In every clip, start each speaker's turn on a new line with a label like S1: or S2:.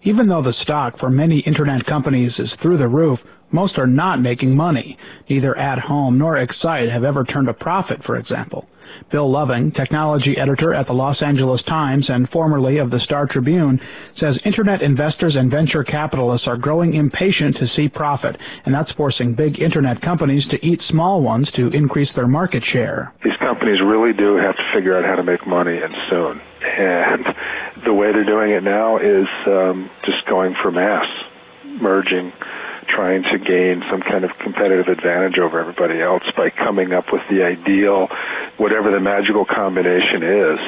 S1: Even though the stock for many internet companies is through the roof, most are not making money. Neither At Home nor Excite have ever turned a profit, for example. Bill Loving, technology editor at the Los Angeles Times and formerly of the Star Tribune, says internet investors and venture capitalists are growing impatient to see profit, and that's forcing big internet companies to eat small ones to increase their market share.
S2: These companies really do have to figure out how to make money, and soon. And the way they're doing it now is just going for mass, merging, trying to gain some kind of competitive advantage over everybody else by coming up with the ideal, whatever the magical combination is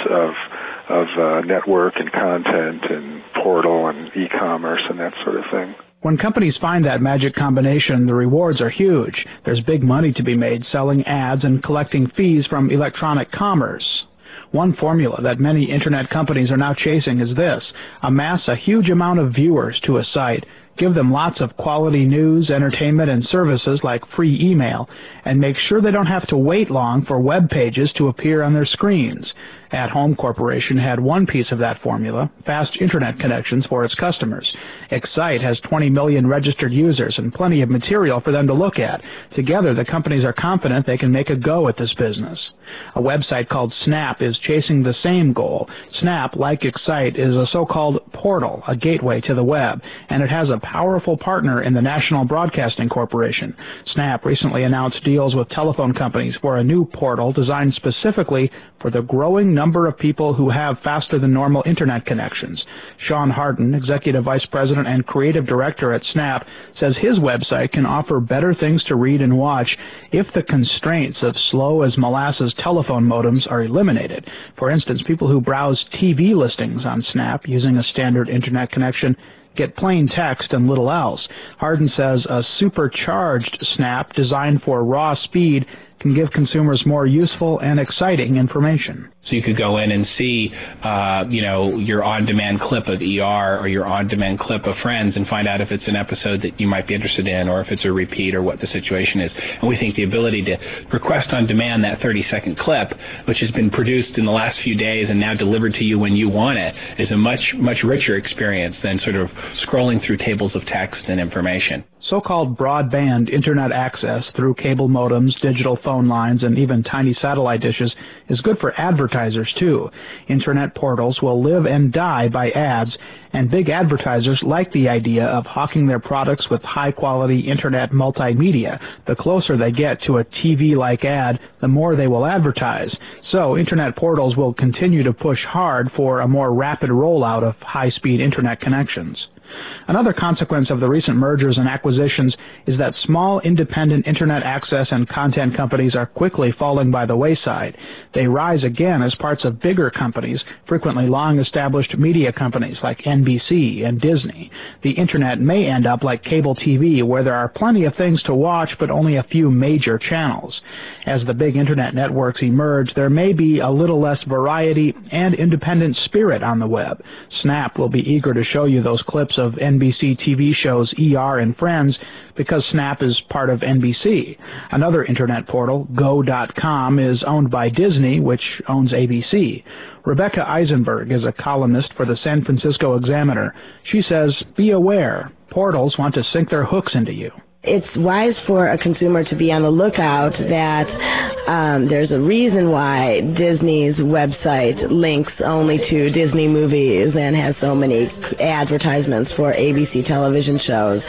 S2: of network and content and portal and e-commerce and that sort of thing.
S1: When companies find that magic combination, the rewards are huge. There's big money to be made selling ads and collecting fees from electronic commerce. One formula that many internet companies are now chasing is this: amass a huge amount of viewers to a site, give them lots of quality news, entertainment, and services like free email, and make sure they don't have to wait long for web pages to appear on their screens. At Home Corporation had one piece of that formula, fast internet connections for its customers. Excite has 20 million registered users and plenty of material for them to look at. Together, the companies are confident they can make a go at this business. A website called Snap is chasing the same goal. Snap, like Excite, is a so-called portal, a gateway to the web, and it has a powerful partner in the National Broadcasting Corporation. Snap recently announced deals with telephone companies for a new portal designed specifically for the growing number of people who have faster than normal internet connections. Sean Harden, Executive Vice President and Creative Director at Snap, says his website can offer better things to read and watch if the constraints of slow as molasses telephone modems are eliminated. For instance, people who browse TV listings on Snap using a standard internet connection get plain text and little else. Harden says a supercharged Snap designed for raw speed can give consumers more useful and exciting information.
S3: So you could go in and see, your on-demand clip of ER or your on-demand clip of Friends and find out if it's an episode that you might be interested in or if it's a repeat or what the situation is. And we think the ability to request on demand that 30-second clip, which has been produced in the last few days and now delivered to you when you want it, is a much, much richer experience than sort of scrolling through tables of text and information.
S1: So-called broadband internet access through cable modems, digital phone lines, and even tiny satellite dishes is good for advertisers, too. Internet portals will live and die by ads, and big advertisers like the idea of hawking their products with high-quality internet multimedia. The closer they get to a TV-like ad, the more they will advertise. So internet portals will continue to push hard for a more rapid rollout of high-speed internet connections. Another consequence of the recent mergers and acquisitions is that small independent internet access and content companies are quickly falling by the wayside. They rise again as parts of bigger companies, frequently long-established media companies like NBC and Disney. The internet may end up like cable TV, where there are plenty of things to watch but only a few major channels. As the big internet networks emerge, there may be a little less variety and independent spirit on the web. Snap will be eager to show you those clips of NBC TV shows ER and Friends because Snap is part of NBC. Another internet portal, Go.com, is owned by Disney, which owns ABC. Rebecca Eisenberg is a columnist for the San Francisco Examiner. She says, be aware, portals want to sink their hooks into you.
S4: It's wise for a consumer to be on the lookout that there's a reason why Disney's website links only to Disney movies and has so many advertisements for ABC television shows.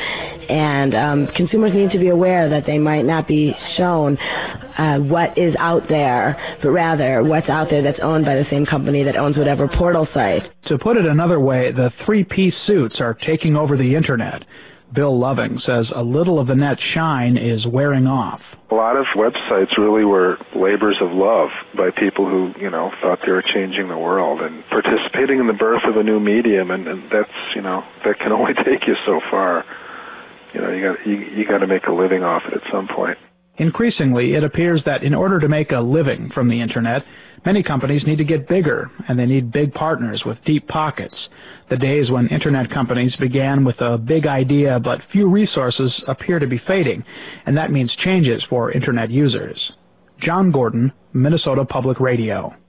S4: And consumers need to be aware that they might not be shown what is out there, but rather what's out there that's owned by the same company that owns whatever portal site.
S1: To put it another way, the three-piece suits are taking over the internet. Bill Loving says a little of the net's shine is wearing off.
S2: A lot of websites really were labors of love by people who, thought they were changing the world and participating in the birth of a new medium, and that's, that can only take you so far. You got to make a living off it at some point.
S1: Increasingly, it appears that in order to make a living from the internet, many companies need to get bigger, and they need big partners with deep pockets. The days when internet companies began with a big idea but few resources appear to be fading, and that means changes for internet users. John Gordon, Minnesota Public Radio.